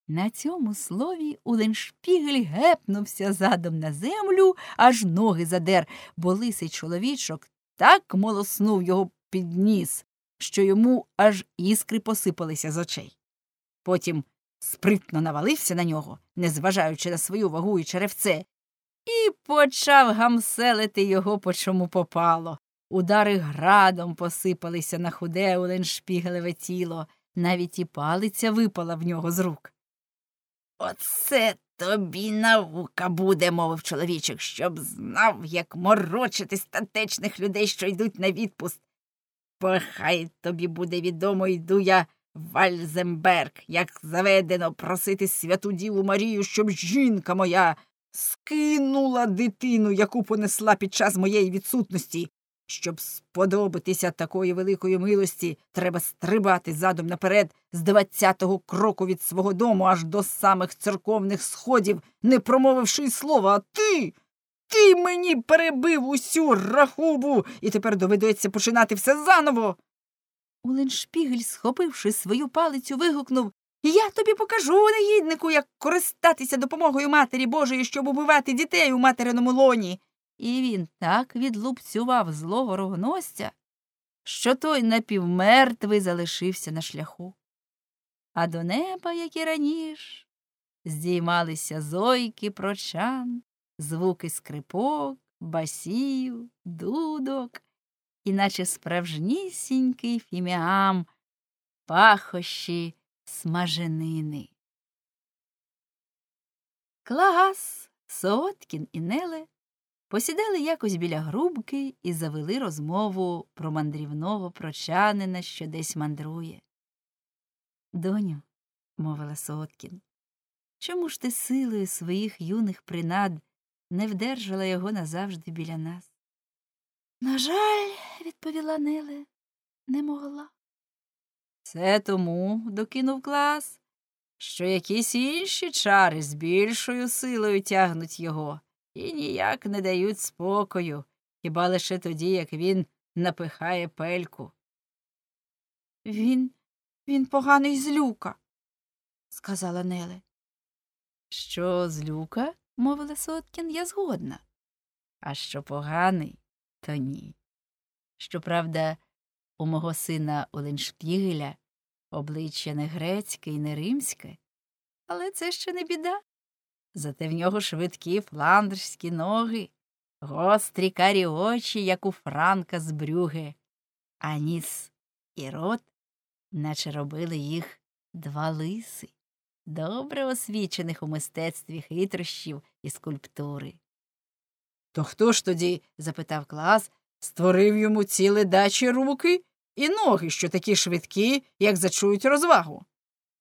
На цьому слові Улленшпігель гепнувся задом на землю, аж ноги задер, бо лисий чоловічок так молоснув його під ніс, що йому аж іскри посипалися з очей. Потім спритно навалився на нього, незважаючи на свою вагу і черевце, і почав гамселити його по чому попало. Удари градом посипалися на худе Улленшпігелеве тіло, навіть і палиця випала в нього з рук. «Оце тобі наука буде, – мовив чоловічок, – щоб знав, як морочити статечних людей, що йдуть на відпуст. Хай тобі буде відомо, йду я в Вальзенберг, як заведено, просити святу Діву Марію, щоб жінка моя скинула дитину, яку понесла під час моєї відсутності. Щоб сподобатися такої великої милості, треба стрибати задом наперед з 20-го кроку від свого дому аж до самих церковних сходів, не промовивши й слова. А ти мені перебив усю рахубу, і тепер доведеться починати все заново». Улленшпігель, схопивши свою палицю, вигукнув: «Я тобі покажу, негіднику, як користатися допомогою Матері Божої, щоб убивати дітей у материному лоні». І він так відлупцював злого рогоносця, що той напівмертвий залишився на шляху. А до неба, як і раніше, здіймалися зойки прочан, звуки скрипок, басів, дудок, іначе справжнісінький фіміам, пахощі смаженини. Клаас, Сооткін і Неле посідали якось біля грубки і завели розмову про мандрівного прочанина, що десь мандрує. «Доню, – мовила Сооткін, – чому ж ти силою своїх юних принад не вдержала його назавжди біля нас?» «На жаль, – відповіла Неле, – не могла». «Це тому, – докинув Клаас, – що якісь інші чари з більшою силою тягнуть його і ніяк не дають спокою, хіба лише тоді, як він напихає пельку». Він поганий злюка», – сказала Неле. «Що злюка, – мовила Сооткін, – я згодна. А що поганий, то ні. Щоправда, у мого сина Улленшпігеля обличчя не грецьке і не римське, але це ще не біда. Зате в нього швидкі фландрські ноги, гострі карі очі, як у Франка з Брюгге, а ніс і рот, наче робили їх два лиси, добре освічених у мистецтві хитрощів і скульптури». «То хто ж тоді, – запитав Клаас, – створив йому ці ледачі руки і ноги, що такі швидкі, як зачують розвагу?»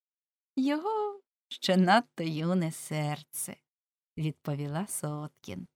«Його ще надто юне серце», – відповіла Сооткін.